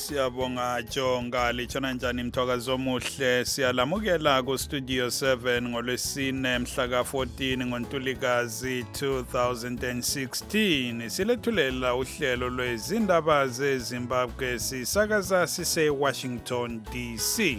Siyabonga Jonga lichona njani mthokazi omuhle siyalamukela ku studio 7 ngolwesine mhla ka14 ngoNtulikazi 2016 silethulela uhlelo lwezindaba zeZimbabwe sisakaza sise Washington DC.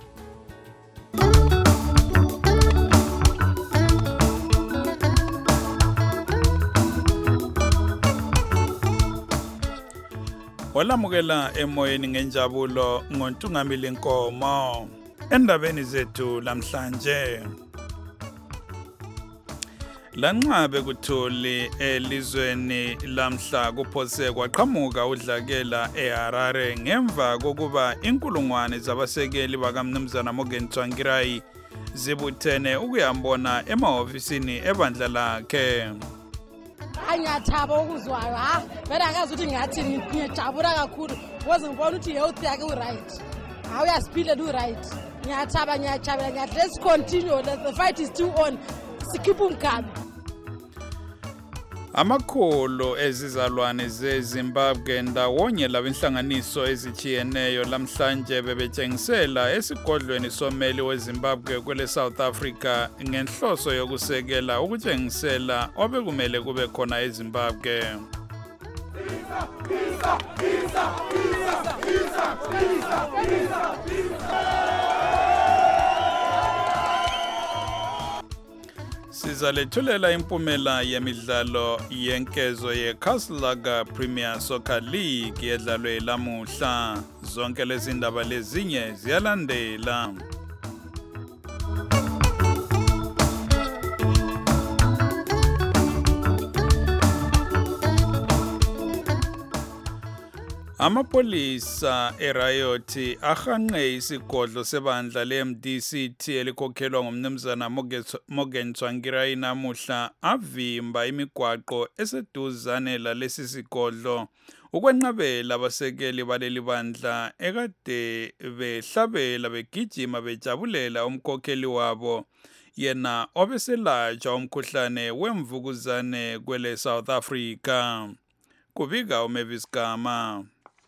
Olamukela emoyeni ngenjabulo ngontungamili inkomo endabeni zethu lamhlanje. Lanqabe kuthuli elizweni lamhla kuphose kwaqhamuka udlakela eHarare ngemva kokuba inkulungwane zabasekeli bakaMnumzana Morgan Tsvangirai zibuthene ukuyambona emahofisini ebandla lakhe. Anyathaba ukuzwayo vele akazi ukuthi ngathi ngiyajabula kakhulu because ngibona ukuthi health yakhe u-right uyasiphile u-right ngiyathaba ngiyajabula ngiyathi let's continue, the fight is still on, sikhiphe umkhabi. Amakhulu ezizalwane zeZimbabwe ndawonye labenhlanganiso ezichiyeneyo lamhlanje bebetshengisela esigodlweni someli weZimbabwe kwele South Africa ngenhloso yokusekela ukutshengisela obekumele kube khona eZimbabwe. Sizalethulela impumela yemidlalo yenkezo yeCastle Premier Soccer League yedlalwe lamuhla. Zonke lezi ndaba lezinye ziyalandela. Amapolisa erayoti ahanqe isigodlo sebandla leMDCT elikhokhelwa ngumnumzana Morgan Tsvangirai namuhla avimba imigwaqo eseduzane lalesi sigodlo ukwenqabela abasekeli baleli bandla ekade behlabela begijima bejabulela umkhokheli wabo yena obeselatshwa umkhuhlane wemvukuzane kwele South Africa. Kubika uMavis Gama.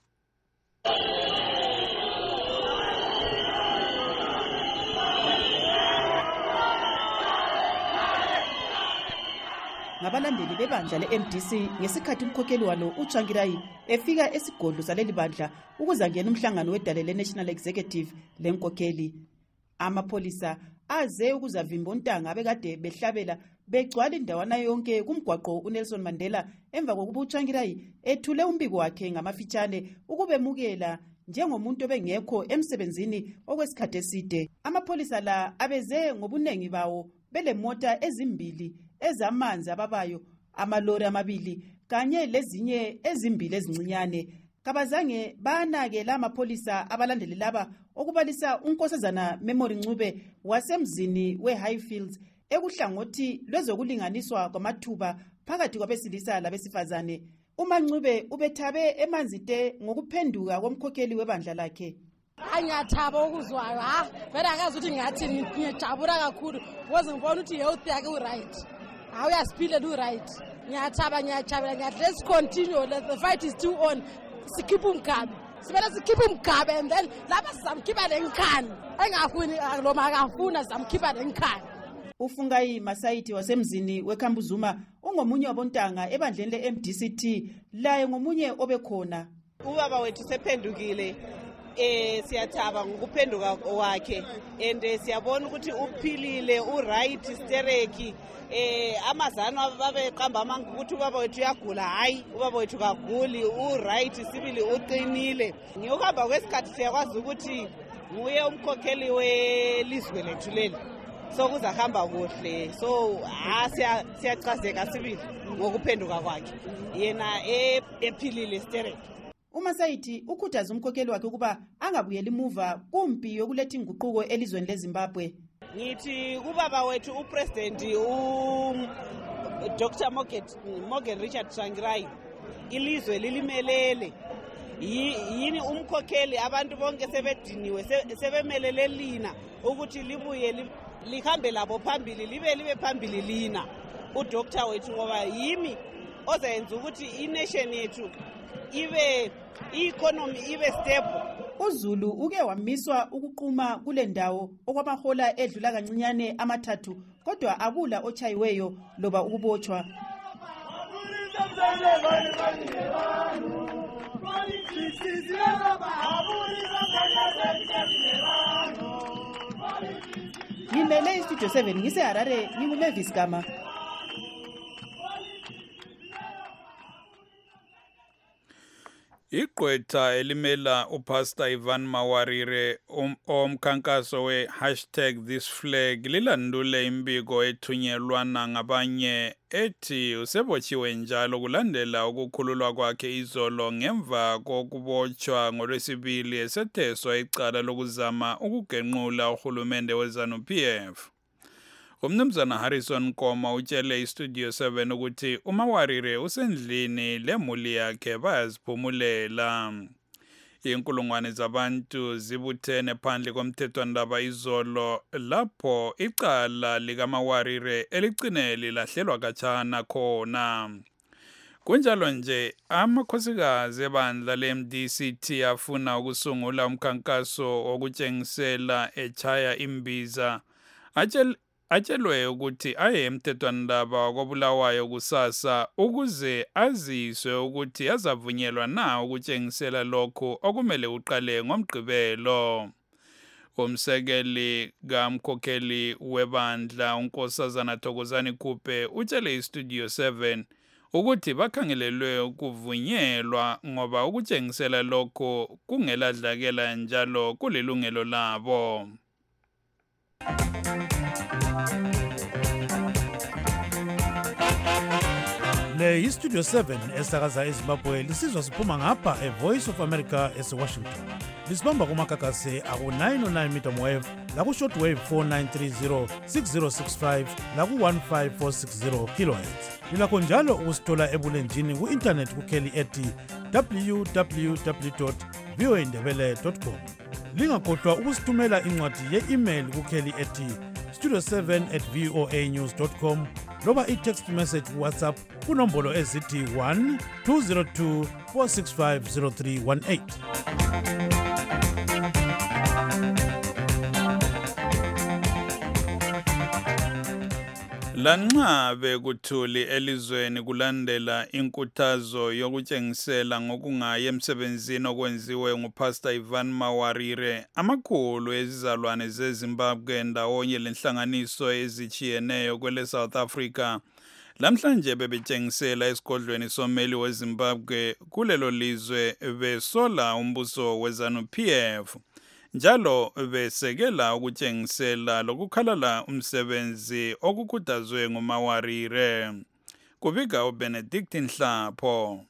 Ngabalandeli bebandla leMDC ngesikhathi umkhokheli walo uTsvangirai efika esigodlo saleli bandla ukuze angene umhlangano wedale leNational Executive lenkokheli. Amapolisa aze ukuzavimba untanga abekade behlabela begcwala indawana yonke kumgwaqo uNelson Mandela emva kokuba uTsvangirai ethule umbiko wakhe ngamafitshane ukubemukela njengomuntu obengekho emsebenzini okwesikhathi eside. Amapolisa la abeze ngobunengi bawo belemota ezimbili ezamanzi ababayo, amalori amabili kanye lezinye ezimbili ezincinyane. Kabazange banake la mapolisa abalandeli laba okubalisa uNkosazana Memory Ncube wasemzini weHighfields ekuhlangothi lwezokulinganiswa kwamathuba phakathi kwabesilisa labesifazane. uMancube ubethabe emanzite ngokuphenduka komkhokheli webandla lakhe. Anyathaba ukuzwayo vele akazi ukuthi ngathi ngiyajabula kakhulu because ngibona ukuthi health yakhe u-right uyasiphile u-right ngiyathaba ngiyajabula ngiyathi let's continue, the fight is still on, sikhiphe umkhabi sibele sikhiphe umkhabi and then lapha sizamkhipha lenkhani engafuni noma akafuna sizamkhipha lenkhani. Ufungayi Masayithi wasemzini weKhambuzuma ungomunye wabontanga ebandleni leMDCT laye ngomunye obekhona. Ubaba wethu sephendukile, siyathaba ngokuphenduka wakhe and siyabona ukuthi uphilile u-right stereki. Amazano babeqamba amanga ukuthi ubaba wethu uyagula. Hayi, ubaba wethu kaguli, u-right sibili uqinile. Ngokuhamba kwesikhathi siyakwazi ukuthi nguye umkhokheli welizwe lethu leli, so kuzahamba kuhle. So siyachazeka sibili ngokuphenduka kwakhe yena ephilile stereki. uMasayithi ukhuthaza umkhokheli wakhe ukuba angabuyeli emuva kumpi yokuletha inguquko elizweni leZimbabwe. Ngithi ubaba wethu uPresident Dr. Morgan Richard Tsvangirai ilizwe lilimelele. Yini umkhokheli abantu bonke sebediniwe sebemelele lina ukuthi libuye lihambe labo phambili, libe phambili lina uDoctor wethu ngoba yimi ozayenza ukuthi ination yethu i-economy ibe stable. uZulu uke wamiswa ukuquma kule ndawo okwamahola edlula kancinyane amathathu kodwa akula ochayiweyo loba ukubotshwa. Ngimele iStudio 7 ngise-Harare nginguLevis Gama. Igqwetha elimela uPastor Ivan Mawarire omkhankaso we#thisflag lilandule imbiko ethunyelwana ngabanye ethi usebotshiwe njalo kulandela ukukhululwa kwakhe izolo ngemva kokubotshwa ngolwesibili esetheswa icala lokuzama ukugenqula uhulumende weZANU-PF. Umnumzana Harrison Koma utshele iStudio 7 ukuthi uMawarire usendlini lemuli yakhe bayaziphumulela. Inkulungwane zabantu zibuthene phandle komthethwandaba izolo lapho icala likaMawarire eligcine lilahlelwa khatshana khona. Kunjalo nje amakhosikazi ebandla leMDCT afuna ukusungula umkhankaso wokutshengisela echaya imbiza atshelwe ukuthi aye emthethwandaba wakobulawayo kusasa ukuze aziswe ukuthi azavunyelwa na ukutshengisela lokho okumele uqale ngomgqibelo. Umsekeli kamkhokheli webandla uNkosazana Thokozani Kupe utshele iStudio 7 ukuthi bakhangelelwe ukuvunyelwa ngoba ukutshengisela lokho kungeladlakela njalo kulilungelo labo. Le iStudio 7 esakaza eZimbabwe lisizwa siphuma ngapha eVoice of America eWashington. Lisibamba kumakakase aku-909 meter wave laku shortwave 4930 6065 laku 15460 kilohertz. Lilakho njalo ukusithola ebulenjini ku-internet kukheli ethi www.voindebele.com. Lingakhohlwa ukusithumela incwadi ye-email kukheli ethi studio7@voanews.com loba i-text message WhatsApp kunombolo ezithi 1-202 465 0318. Lanxa bekuthuli elizweni kulandela inkuthazo yokutshengisela ngokungayi emsebenzini okwenziwe nguPastor Ivan Mawarire, amakhulu ezizalwane zeZimbabwe ndawonye lenhlanganiso ezichiyeneyo kwele South Africa lamhlanje bebetshengisela esigodlweni someli weZimbabwe kulelo lizwe besola umbuso weZANU-PF. Njalo besekela ukutshengisela lokukhalala umsebenzi okukhuthazwe nguMawarire. Kubika uBenedict Nhlapho.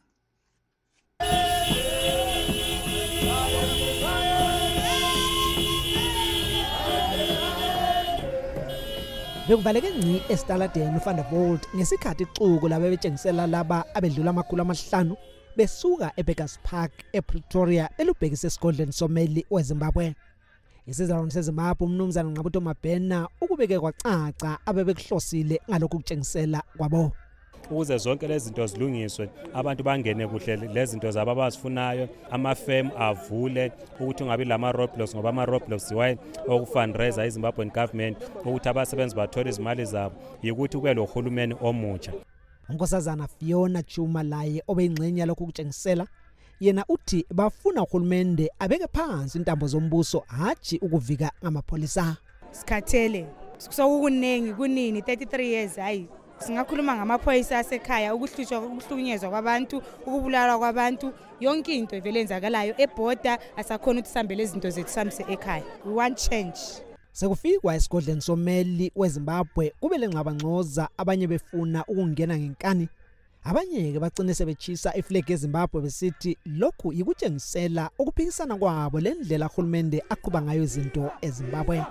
Bekuvaleke ngci esitaladeni uVanderbilt ngesikhathi ixuku labebetshengisela laba abedlula amakhulu besuka eBeggars Park ePretoria elubhekise esigodlweni someli weZimbabwe. Isizalwane seZimbabwe umnumzana Nqabuto Mabhena ukubeke kwacaca abebekuhlosile ngalokhu kutshengisela kwabo. Ukuze zonke lezi zinto zilungiswe, abantu bangene kuhle lezi zinto zabo abazifunayo, ama-firm avule ukuthi ungabi lama roadblocks ngoba ama roadblocks yiwayi okufundraiser iZimbabwean government ukuthi abasebenzi bathole izimali zabo yikuthi kube lo hulumeni omutsha. Unkosazana Fiona Chuma laye obeyingxenye lokhu kutshengisela yena uthi bafuna uhulumende abeke phansi intambo zombuso hathi ukuvika amapolisa. Sikhathele sokukunengi kunini 33 years hayi singakhuluma ngamaphoyisa asekhaya ukuhlunyezwa kwabantu ukubulala kwabantu yonke into evele enzakalayo eborder asakhona ukuthi sihambele izinto zethu samse ekhaya. We want change. Sekufikwa esigodlweni someli weZimbabwe kube lengxabangxoza abanye befuna ukungena ngenkani abanye ke bagcine sebechisa iflag yeZimbabwe besithi lokhu yikutshengisela ukuphikisana kwabo lendlela uhulumende aqhuba ngayo izinto eZimbabwe.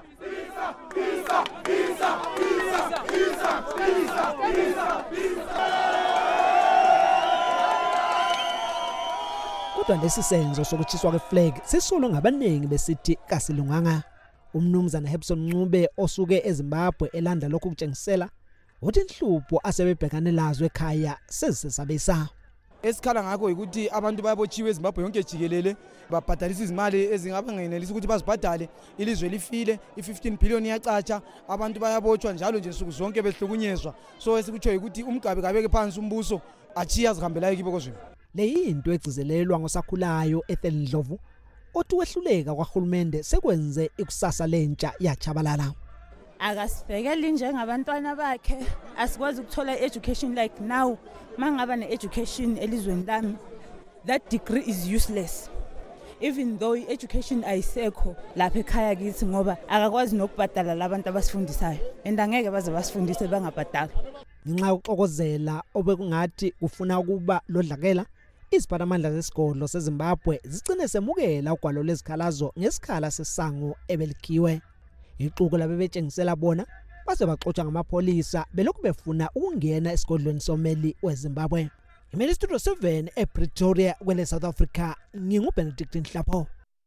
Kodwa lesi senzo sokuchiswa kweflag sisolwa ngabaningi besithi kasilunganga. Umnumzana Hebson Ncube osuke eZimbabwe elanda lokhu kutshengisela uthi inhlupho asebebhekane lazo ekhaya sezisabisa. Esikhala ngakho ukuthi abantu bayabotshiwe eZimbabwe yonke jikelele babhadalisa izimali ezingabangenelisi ukuthi bazibhadale, ilizwe lifile, i-15 billion iyacatsha, abantu bayabotshwa njalo nje nsuku zonke behlukunyezwa. So esikutsho ukuthi umgabe kabeke phansi umbuso achiya zihambelayo kibo kozweni. Le yinto egcizelelwa ngosakhulayo Ethel Ndlovu othi wehluleka kwaHulumende sekwenze ikusasa lentsha yachabalala. Akasibhekeli njengabantwana bakhe, asikwazi ukuthola education like now. Mangaba ne-education elizweni lami, that degree is useless. Even though education ayisekho lapha ekhaya kithi ngoba akakwazi nokubhadala labantu abasifundisayo and angeke baze basifundise bangabhadala. Ngenxa yokuxokozela obekungathi kufuna ukuba lodlakela, iziphatamandla zesikolo seZimbabwe zigcine semukela ugwalo lezikhalazo ngesikhala sesango ebelikhiwe. Ixuku labebetshengisela bona base baxoxa ngamapholisa belokhu befuna ukungena esigodlweni someli weZimbabwe. Imeli Studio 7 ePretoria kwele South Africa, nginguBenedict Nhlapho.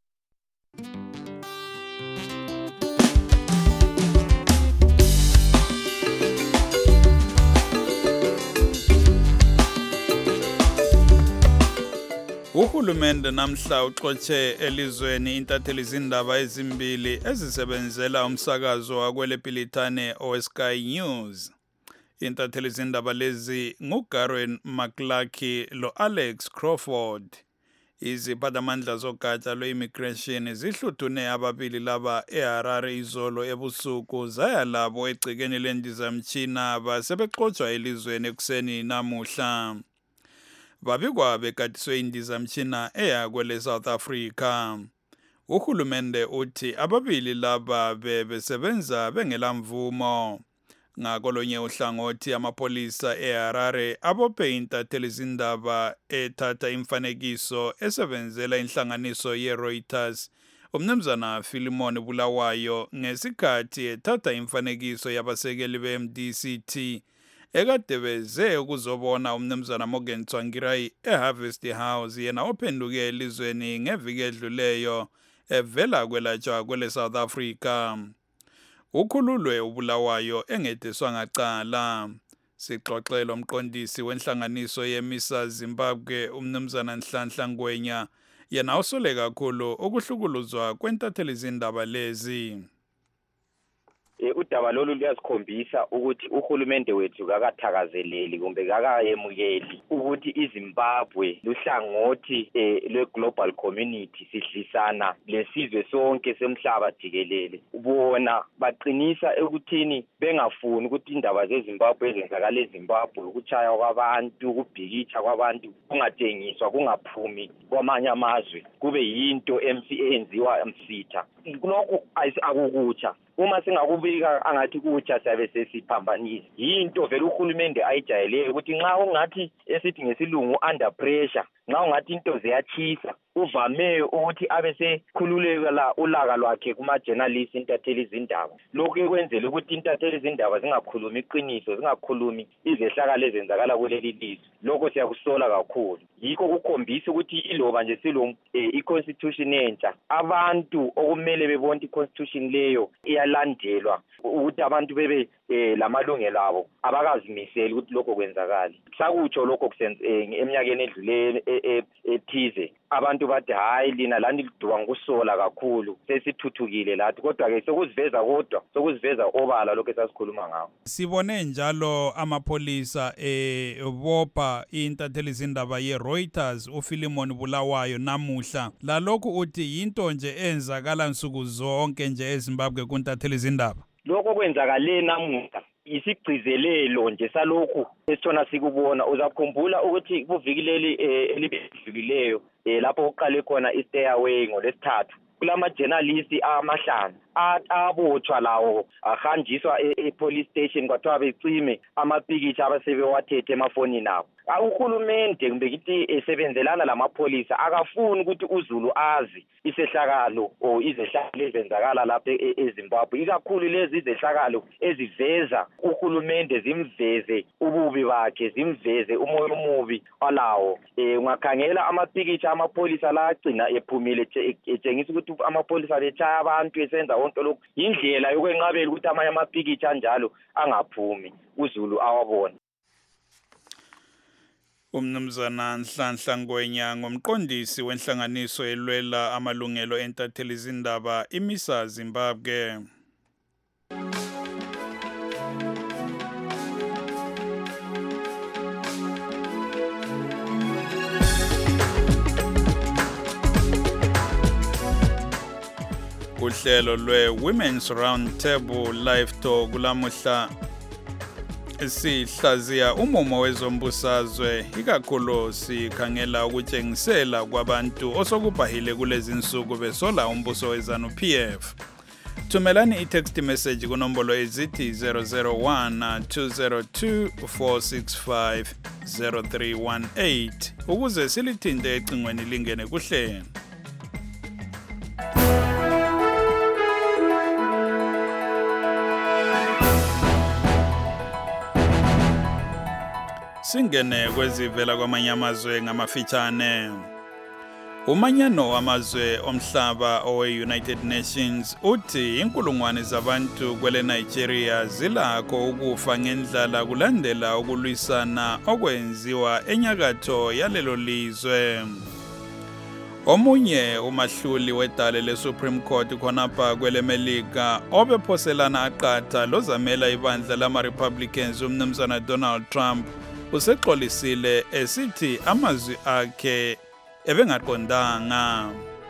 Uhulumende namhla uxotshe elizweni intatheli izindaba ezimbili ezisebenzela umsakazo wakwelePilitane oweSky News. Intatheli izindaba lezi nguGaren McCluskey lo-Alex Crawford. Iziphatamandla zogatsha lwe-immigration zihluthune ababili laba eHarare izolo ebusuku zaya labo egcekeni lendizamtshina basebexotshwa elizweni ekuseni namuhla. Babikwa begadiswe indizamtshina eya kwele South Africa. Uhulumende uthi ababili laba besebenza bengelamvumo. Ngakolonye uhlangothi amapolisa eHarare abophe intatheli izindaba ethatha imfanekiso esebenzela inhlanganiso yeReuters umnumzana Philemon Bulawayo ngesikhathi ethatha imfanekiso yabasekeli beMDCT ekade beze ukuzobona umnumzana Morgan Tsvangirai eHarvest House yena ophenduke elizweni ngeviki edluleyo evela kwelatshwa kwele South Africa. Ukhululwe uBulawayo engedeswa ngacala. Sixoxela umqondisi wenhlanganiso yeMisa Zimbabwe umnumzana Nhlanhla Ngwenya yena usole kakhulu ukuhlukuluzwa kwentatheli izindaba lezi. Udaba lolu luyasikhombisa ukuthi uhulumende wethu kakathakazeleli kumbe kakayemukeli ukuthi iZimbabwe luhlangothi lwe-global community sidlisana lesizwe sonke semhlaba jikelele. Bona baqinisa ekuthini bengafuni ukuthi indaba zeZimbabwe ezenzakala eZimbabwe ukuchaya kwabantu, ukubhikitsha kwabantu kungatshengiswa, kungaphumi kwamanye amazwe, kube yinto enziwa msitha. Lokho akukutsha. Uma singakubika angathi kutsha sabe sesiphambanisa. Yinto vele uhulumende ayijayeleyo ukuthi nxa ungathi esithi ngesilungu under pressure, nxa ungathi into ziyachisa, uvame ukuthi abese khululeka la ulaka lwakhe kuma journalists intatheli izindaba. Lokho kwenzela ukuthi intatheli izindaba zingakhulumi iqiniso, zingakhulumi izehlakalo ezenzakala kuleli lizwe. Lokho siyakusola kakhulu. Yikho kukhombisa ukuthi iloba nje silungu iconstitution entsha, abantu okumele bebone iconstitution leyo iyalandelwa ukuthi abantu bebe lamalungelo abo abakazimiseli ukuthi lokho kwenzakala. Sakutsho lokho eminyakeni edlule ethize abantu bathi hayi lina lani liduka ngokusola kakhulu sesithuthukile lathi, kodwa ke sokuziveza obala lokho esasikhuluma ngawo. Sibone njalo amapolisa bopha intatheli izindaba yeReuters uPhilemon Bulawayo namuhla. Lalokhu uthi yinto nje enzakala nsuku zonke nje eZimbabwe kuntatheli izindaba. Lokho kwenzakale namuhla isigcizelelo nje salokhu esithona sikubona. Uzakhumbula ukuthi kuvikileli elibedlulileyo lapho uqale khona iStayaway ngolesithathu kulama journalists amahlanu abotshwa lawo ahanjiswa epolice station kwathiwa becime amapikitsha abasebewathethe emafonini abo. Uhulumende kumbe kithi esebenzelana lamapolisa akafuni ukuthi uZulu azi isehlakalo o izehlakalo ezenzakala lapha eZimbabwe, ikakhulu lezi izehlakalo eziveza uhulumende zimveze ububi bakhe, zimveze umoya omubi alawo. Ungakhangela amapikitsha amapolisa la agcina ephumile etshengisa ukuthi amapolisa bechaya abantu esenza konke lokho. Indlela yokwenqabela ukuthi amanye amapikitsha anjalo angaphumi uZulu awabone. Umnumzana Nhlanhla Ngwenya ngomqondisi wenhlanganiso elwela amalungelo entatheli izindaba iMISA Zimbabwe. Uhlelo lwe-Women's Round Table Live Talk kulamuhla sihlaziya umumo wezombusazwe ikakhulu sikhangela ukutshengisela kwabantu osokubhahile kulezi insuku besola umbuso weZANU-PF. Thumelani i-text message kunombolo ezithi 001 202 465 0318 ukuze silithinte ecingweni lingene kuhlelo. Singene kwezivela kwamanye amazwe ngamafitshane. Umanyano wamazwe omhlaba owe-United Nations uthi inkulungwane zabantu kwele Nigeria zilakho ukufa ngendlala kulandela ukulwisana okwenziwa enyakatho yalelo lizwe. Omunye umahluli wedale le-Supreme Court khonapha kwele Melika obephoselana aqatha lozamela ibandla lama-Republicans umnumzana Donald Trump usexolisile esithi amazwi akhe ebengaqondanga.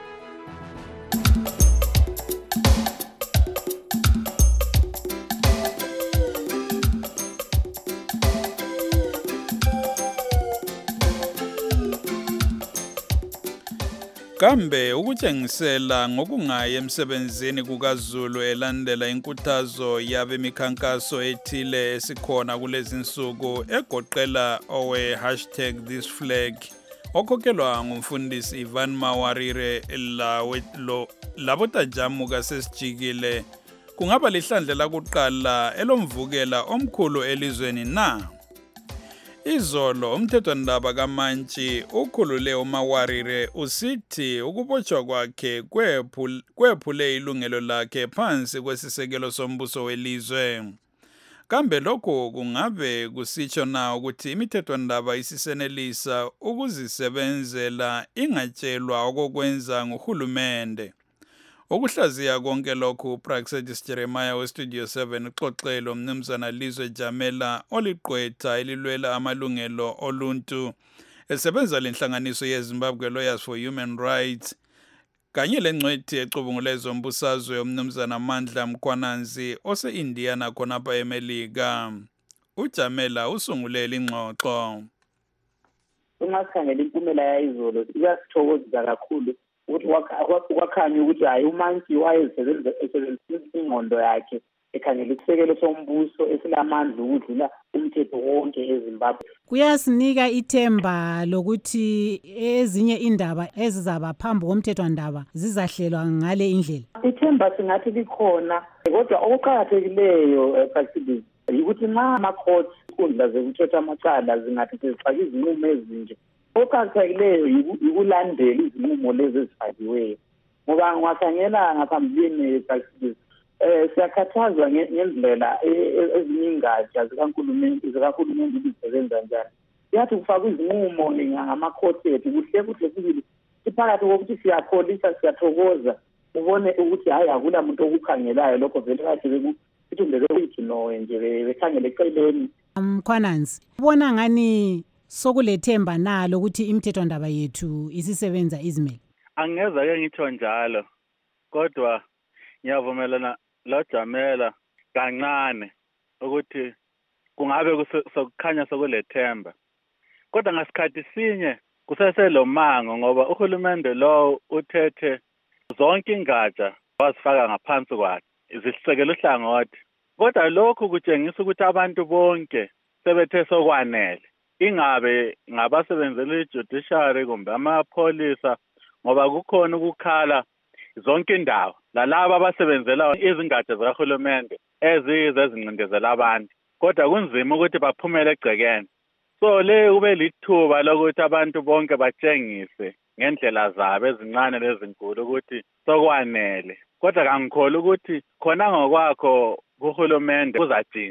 Kambe ukutshengisela ngokungayi emsebenzini kukaZulu elandela inkuthazo yabemikhankaso ethile esikhona kulezi insuku egoqela #ThisFlag okhokhelwa ngumfundisi Ivan Mawarire labotajamu kasesijikile kungaba lihlandla lakuqala elomvukela omkhulu elizweni na? Izolo umthethwandaba kaMantshi ukhulule uMawarire usithi ukubotshwa kwakhe kwephule ilungelo lakhe phansi kwesisekelo sombuso welizwe. Kambe lokho kungabe kusitsho na ukuthi imithethwandaba isisenelisa ukuzisebenzela ingatshelwa okokwenza nguhulumende? Ukuhlaziya konke lokhu Praxedis Jeremiah weStudio 7 uxoxelo umnumzana Lizwe Jamela oliqwetha elilwela amalungelo oluntu esebenza lenhlanganiso yeZimbabwe Lawyers for Human Rights kanye lengcwethi ecubungula ezombusazwe umnumzana Mandla Mkhwananzi ose-Indiana khonapha eMelika. UJamela usungulele ingxoxo. Uma sikhangela impumela yayizolo iyasithokozisa kakhulu ukuthi wakhanya ukuthi hayi uMantshi wayesebenzisa ingqondo yakhe ekhangela isisekelo sombuso esilamandla ukudlula umthetho wonke eZimbabwe. Kuyasinika ithemba lokuthi ezinye indaba ezizaba phambi komthethwandaba zizahlelwa ngale indlela. Ithemba singathi likhona kodwa okuqakathekileyo Praxedis ukuthi nxa ama-court inkundla zokuthetha amacala zingathi zifake izinqumo ezinje okuqakathekileyo yikulandela izinqumo lezi ezifakiweyo ngoba ngiwakhangela ngaphambilini Praxedis siyakhathazwa ngendlela ezinye ingatsha zikahulumende zisebenza njani. Siyathi kufakwa izinqumo ngama-court ethu kuhle sibili siphakathi kokuthi siyakholisa siyathokoza ubone ukuthi hayi akula muntu okukhangelayo lokho vele kade bekuthindele ukuthi no nje bekhangele eceleni. Mkhwananzi ubona ngani sokulethemba nalo ukuthi imithethwandaba yethu isisebenza izimele? Angeza ke ngitho njalo kodwa ngiyavumelana loJamela kancane ukuthi kungabe sokukhanya sokulethemba kodwa ngasikhathi sinye kuseselomango ngoba uhulumende lo uthethe zonke ingatsha wazifaka ngaphansi kwakhe izisekelo uhlangothi kodwa lokhu kutshengisa ukuthi abantu bonke sebethe sokwanele ingabe ngabasebenzela ijudiciary kumbe amapholisa ngoba kukhona ukukhala zonke indawo lalabo abasebenzela izingatsha zikahulumende ezincindezela abantu kodwa kunzima ukuthi baphumele egcekeni. So le kube lithuba lokuthi abantu bonke batshengise ngendlela zabo ezincane lezinkulu ukuthi sokwanele kodwa kangikholwa ukuthi khona ngokwakho kuhulumende kuzatshintsha.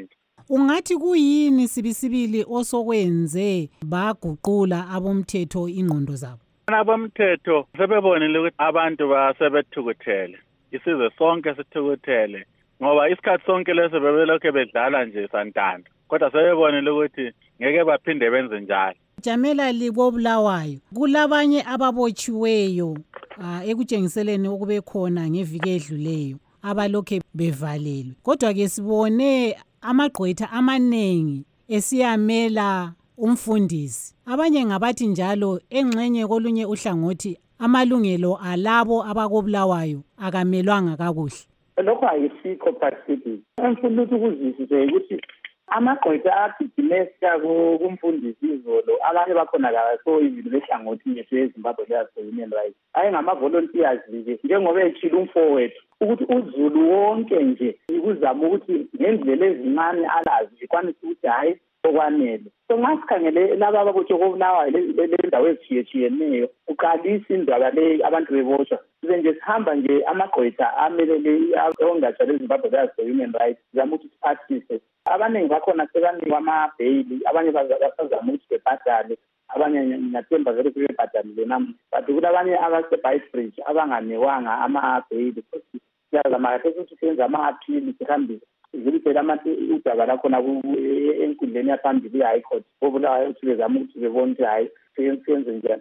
ungathi kuyini sibisibili osokwenze baguqula abomthetho ingqondo zabo? Abomthetho sebebonile ukuthi abantu basebethukuthele, isizwe sonke sithukuthele, ngoba isikhathi sonke leso bebelokhe bedlala nje santanda, kodwa sebebonile ukuthi ngeke baphinde benze njalo. Jamela Libobulawayo, kulabanye ababotshiweyo ekutshengiseleni ukube khona ngeviki edluleyo abalokhe bevalelwe, kodwa ke sibone amagqwetha amanengi esiyamela umfundisi. Abanye ngabathi njalo engxenye kolunye uhlangothi amalungelo alabo abakobulawayo akamelwanga kakuhle. Lokho ayisikho phakathi. Ngifuna ukuzwisisa ukuthi amagqwetha agijimesa kumfundisi izolo, abanye bakhona la so izinto behlangothi yethu eZimbabwe Human Rights ayengama-volunteers nje, njengoba etshila umfowethu ukuthi uZulu wonke nje ikuzama ukuthi ngendlela ezincane alazi ikwanise ukuthi hayi okwanele. So nxa sikhangele laba ababotshwe kobulawayo lendawo ezitshiyetshiyeneyo, uqalisa indaba le abantu bebotshwa, sibe nje sihamba nje amagqwetha amelele ongatsha leZimbabwe Human Rights zama ukuthi siphathise. Abaningi bakhona sebanikwa amabheyili, abanye basazama ukuthi bebhadale, abanye ngiyathemba vele sebebhadalile namuhla, but kulabanye abase-Beitbridge abanganikwanga amabheyili. Futhi siyazama kahle ukuthi senze ama-aphili sihambise zilipela udaba lakhona enkundleni yaphambili i-High Court obulawayo ukuthi bezama ukuthi bebone ukuthi hayi senze njani.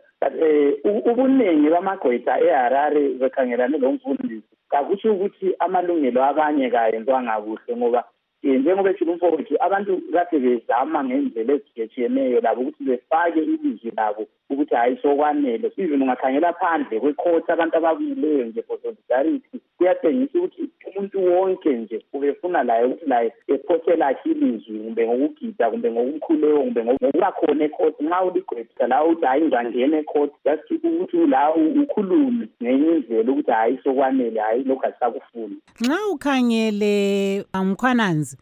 But ubuningi bamagqwetha eHarare bekhangelane lomfundisi kakutsho ukuthi amalungelo abanye kayenzwanga kuhle, ngoba njengoba ethile umfowethu abantu kade bezama ngendlela ezitshiyetshiyeneyo labo ukuthi befake ilizwi labo ukuthi hayi sokwanele. Even ungakhangela phandle kwecourt abantu ababuyileyo nje for solidarity, kuyatshengisa ukuthi umuntu wonke nje ubefuna laye ukuthi laye ephothela akhe ilizwi, kumbe ngokugida, kumbe ngokumkhuleko, kumbe ngokuba khona ecourt. Nxa uligqwetha la uthi hayi ngangena ecourt, just ukuthi la ukhulume ngenye indlela ukuthi hayi sokwanele, hayi lokhu asakufuni. Nxa ukhangele Mkhwananzi,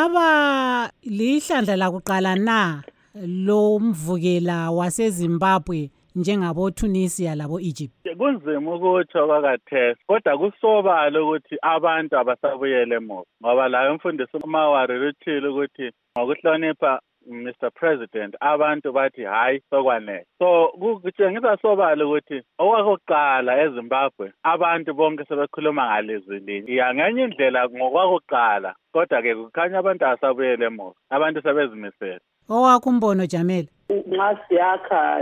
kungaba lihlandla lakuqala na lo mvukela waseZimbabwe njengabo Tunisia labo Egypt? Kunzima ukutsho kwakathesi, kodwa kusobala ukuthi abantu abasabuyele emuva, ngoba layo umfundisi uMawari uthile ukuthi ngokuhlonipha Mr. President abantu bathi hayi sokwanele. So kutshengisa sobala ukuthi okwakuqala eZimbabwe abantu bonke sebekhuluma ngalizwi linye ngenye indlela ngokwakuqala, kodwa ke kukhanya abantu abasabuyele emuva, abantu sebezimisele. Owakho umbono Jamela? Nxa siyakha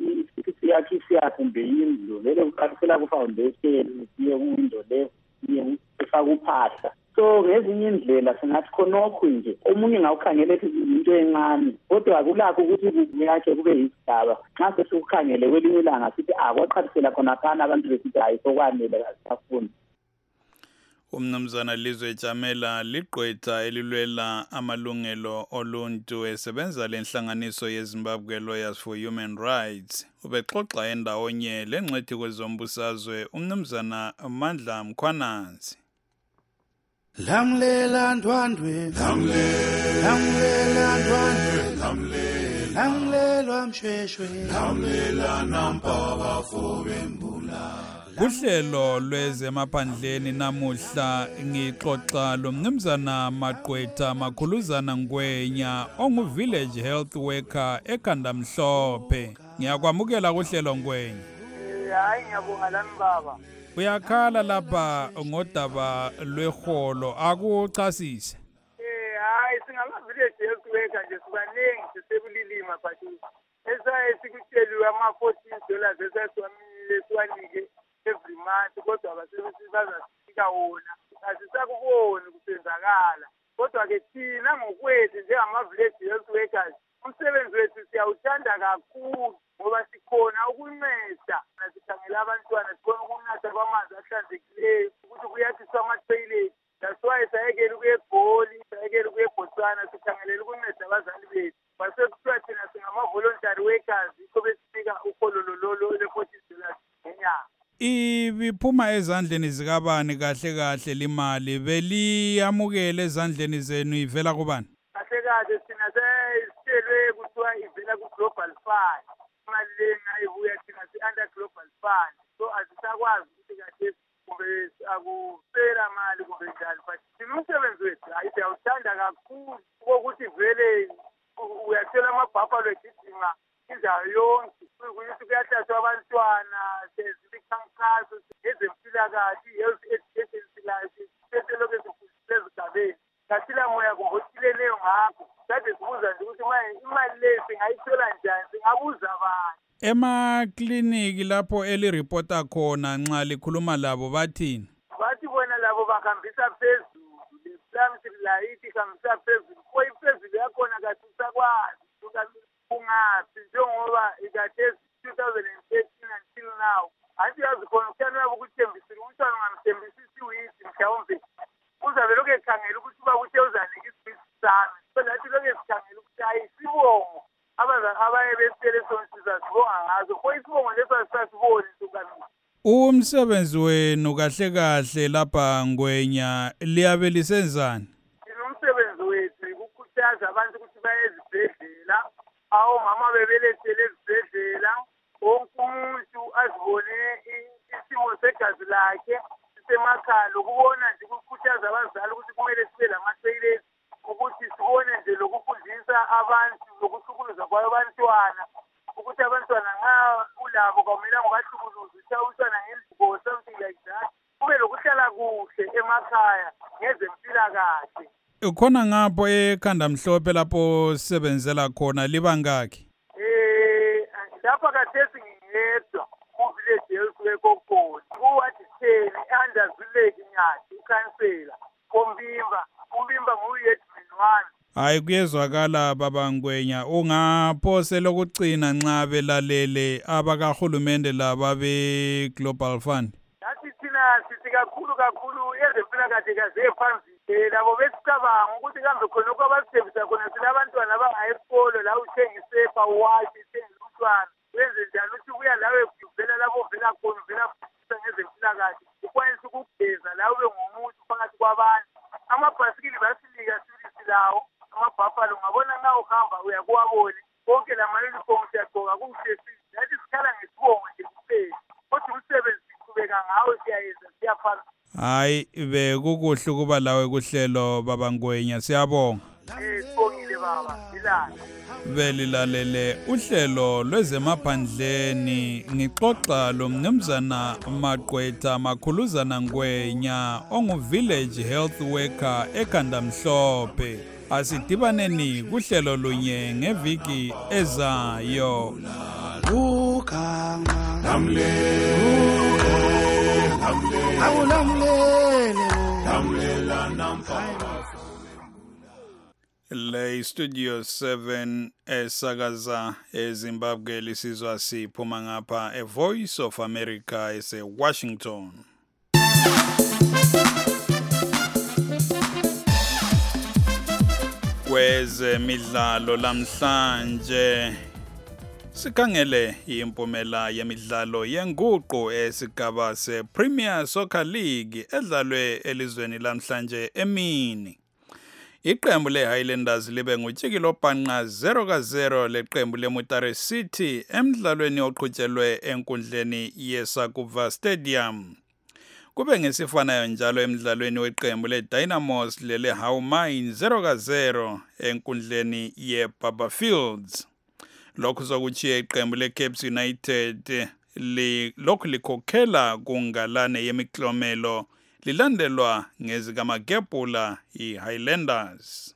kumbe indlu vele kuqalisela ku-foundation, siye ku-window level, siye kufaka uphahla. So ngezinye indlela singathi khonokho nje omunye ngawukhangele ethi into encane, kodwa kulakho ukuthi kuyakhe kube yisigaba. Nxa sesikukhangele kwelinye ilanga sithi kwaqalisela khonaphana abantu besithi hayi sokwanele kasafuni. Umnumzana Lizwe Jamela ligqwetha elilwela amalungelo oluntu esebenza lenhlanganiso yeZimbabwe Lawyers for Human Rights. Ubexoxa endawonye lengxethi kwezombusazwe umnumzana Mandla Mkhwananzi. Lamlela ndwandwe, lamlela ndwandwe, lamlelwa mshweshwe, lamlela nampaba fobembula. Kuhlelo lwezemaphandleni namuhla ngixoxa lomnumzana Maqwetha Makhuluzana Ngwenya ongu-village health worker ekhanda mhlophe. Ngiyakwamukela kuhlelo Ngwenya. Hayi ngiyabonga lami baba. Uyakhala lapha ngodaba lweholo, akuchasise. Hayi singama-village health worker nje sibaningi sisebulilima but esikutsheliwe ama-$14 esiwanike every month, kodwa abasebenzisi bazasifika wona asisakuboni kusenzakala. Kodwa-ke thina ngokwethu njengama-village health workers umsebenzi wethu siyawuthanda kakhulu, ngoba sikhona ukunceda, sikhangela abantwana, sibona ukunatha kwamanzi ahlanzekileyo, ukuthi kuyathiswa ama-toilet. That's why sayekele ukuye eGoli, sayekele ukuye eBotswana, sikhangelela ukunceda abazali bethu. Basekuthiwa thina singama-voluntary workers, yikho besinika uholo lolo le-$14 ngenyanga. Ibiphuma ezandleni zikabani kahle kahle limali? Beliyamukele ezandleni zenu ivela kubani? Kahle kahle thina sesitshelwe kuthiwa ivela ku-Global Fund. Imali le nayibuya thina si-under Global Fund. So asisakwazi ukuthi kahle kumbe akusela mali kumbe njani, but thina umsebenzi wethu hayi siyawuthanda kakhulu lwegidinga indawo yonke ukuthi kuyahlatshwa abantwana sezikhankaso ezempilakahle health education silazi seseloke sifundiswe ezigabeni kasila moya kuhotileyo ngakho kade sibuza nje ukuthi imali le singayithola njani singabuza abantu emakliniki lapho eliripota khona nxa likhuluma labo bathini bona labo bahambisa phezulu leplamsi layithi ihambisa phezulu phezulu yakhona kathi usakwazi ungaphi njengoba ikade 2013 until now anti yazi khona kuyana ukuthembisile umntwana ungamthembisisi withi mhlawumbe uzabe lokhu ekhangela ukuthi uba kuthe uzanika isibisi sami lathi lokhu esikhangela ukuthi ayisibongo abaye besitele sonsiza sibonga ngazo pho isibongo leso asisasiboni sukamisa umsebenzi wenu kahle kahle lapha Ngwenya liyabe lisenzani umsebenzi wethu ukukhuthaza abantu ukuthi baye ezibhedlela mama bebelethele ezibhedlela wonke umuntu azibone isimo segazi lakhe sisemakhaya lokubona nje ukukhuthaza abazali ukuthi kumele sibe lama-toilet ukuthi sibone nje lokufundisa abantu lokuhlukuluza kwabantwana ukuthi abantwana nxa ulabo kwamelanga ubahlukuluze ukuthi umntwana ngendlubo something like that kube lokuhlala kuhle emakhaya ngezempilakahle khona ngapho ekhanda mhlophe lapho sisebenzela khona libangakhi lapha kathesi ngiyedwa kuvillage health wekokhona uwadi 10 ehandazuleki nyathi ukhansela umbimba nguye-admin 1 hayi kuyezwakala baba Ngwenya ungaphosela ukucina nxa belalele abakahulumende laba be-Global Fund nathi thina sithi kakhulu ezempilakahle kaze phansi labo besicabanga ukuthi kambe khona okwabasithembisa khona silabantwana abangayesikolo la uthenga isepa uwashi uthengile umntwana wenze njani ukuthi kuya lawe uvela lapho uvela khona uvela fundisa ngezempilakahle ukwanisa ukugeza la ube ngumuntu phakathi kwabantu amabhasikili basinika sibili lawo amabhafalo ungabona nxa uhamba uyakuwabona konke lama-uniform siyagqoka kuhle nathi sikhala ngesibongo nje kuphela kodwa umsebenzi siqhubeka ngawo siyayenza siyaphambili hayi bekukuhle ukuba lawe kuhlelo baba Ngwenya siyabonga sibongile baba ilanga belilalele uhlelo lwezemaphandleni ngixoxa lo mnumzana Maqwetha Makhuluzana Ngwenya ongu-village health worker ekhanda mhlophe asidibaneni kuhlelo lunye ngeviki ezayo le studio 7 esakaza eZimbabwe lisizwa siphuma ngapha eVoice of America eseWashington. Kwezemidlalo lamhlanje sikhangele impumela yemidlalo yenguqu esigaba sePremier Soccer League edlalwe elizweni lamhlanje emini. Iqembu leHighlanders libe ngutshikilo bhanqa 0-0 leqembu leMutare City emidlalweni oqhutshelwe enkundleni yeSakuva Stadium. Kube ngesifanayo njalo emidlalweni weqembu leDynamos leleHow Mines 0-0 enkundleni yeBarberfields. Lokhu sokuchiya iqembu leCapes United lokhu likhokhela kungalane yemiklomelo lilandelwa ngezikamagebhula iHighlanders.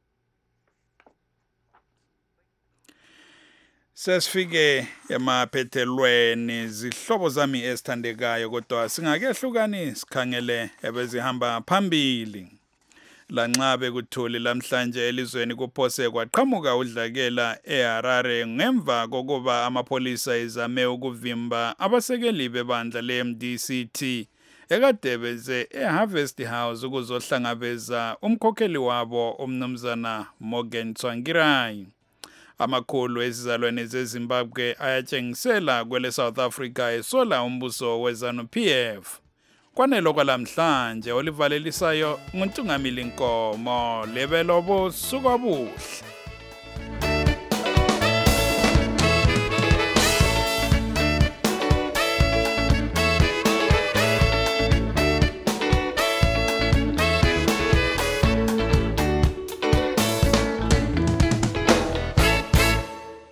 Sesifike emaphethelweni zihlobo zami esithandekayo kodwa singakehlukani sikhangele ebezihamba phambili. Lanxa bekuthuli lamhlanje elizweni kuphose kwaqhamuka udlakela eHarare ngemva kokuba amapholisa ezame ukuvimba abasekeli bebandla leMDCT ekade beze eHarvest House ukuzohlangabeza umkhokheli wabo umnumzana Morgan Tsvangirai. Amakhulu ezizalwane zeZimbabwe ayatshengisela kwele South Africa esola umbuso weZANU-PF. Kwanelo kwalamhlanje olivalelisayo nguNtungamili Nkomo lebelobo suka buhle.